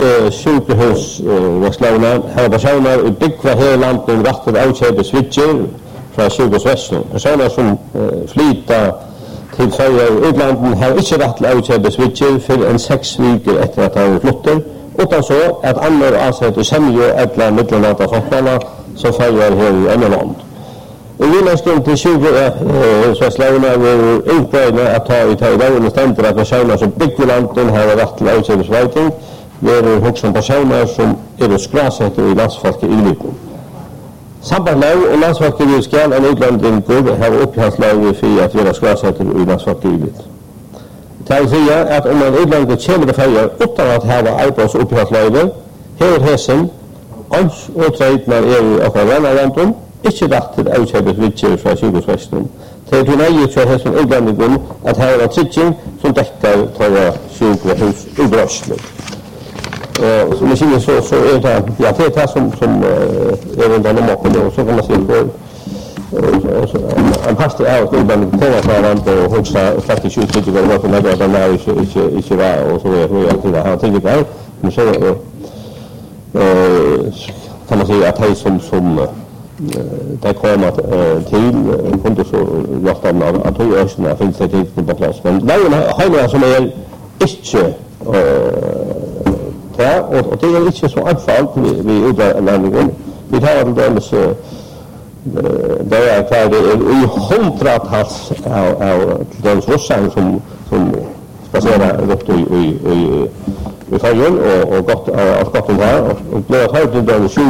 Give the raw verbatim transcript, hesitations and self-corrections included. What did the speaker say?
sjukhus Vestlauna har personer i byggva hele landet rett til avkjøpe switcher fra sjukhusvesten. Personer som flyter til Sverige og utlanden har ikke rett til avkjøpe switcher for en seks viker etter at han flytter, utan så at andre ansetter semje eller middelnata folkene som feier her i andre land. I Vilandsgrunn til sjukhusvesten er utbreidende at ta i tøydagene stender at personer som bygger landet har rett til avkjøpe sveiting, det er hos som personer som er skrasetter i landsfolket i liten. Sambandlag og landsfolket i skal en utlandingur har opphavslagret for at vi er skrasetter i landsfolket i liten. Det vil si at om en utlandingur kommer til feier uten at ha arbeids opphavslagret, her hesen, ans og treitner er i akkurat rennalandum, ikke rett til avkjøpet vidtjer fra sjukhusvesten. Det er til nøye til hesen utlandingur at her er trygging som dekker til sjukhus ubrøslig. Uh, som jag säger så, så är det, ja, det är det som, som uh, är under nomaken och så kan man se på uh, en pastor är att man kommer från land och högsta faktiskt tjugo år var med den där inte inte inte var och så är det alltid har tänkt på men så uh, kan man säga att det som som uh, det kommer uh, till kunde så låta dem att höja ösna finns det inte på plats men det är som är inte ja, og, og det er ikke så anfalt vi utlandingen. Vi tar en del så det er klart det er i hundratals av, av dels russerne som, som spaserer rundt i, i, i, i Føyen og, og godt, av godt om her. Og ble at høyt til den sju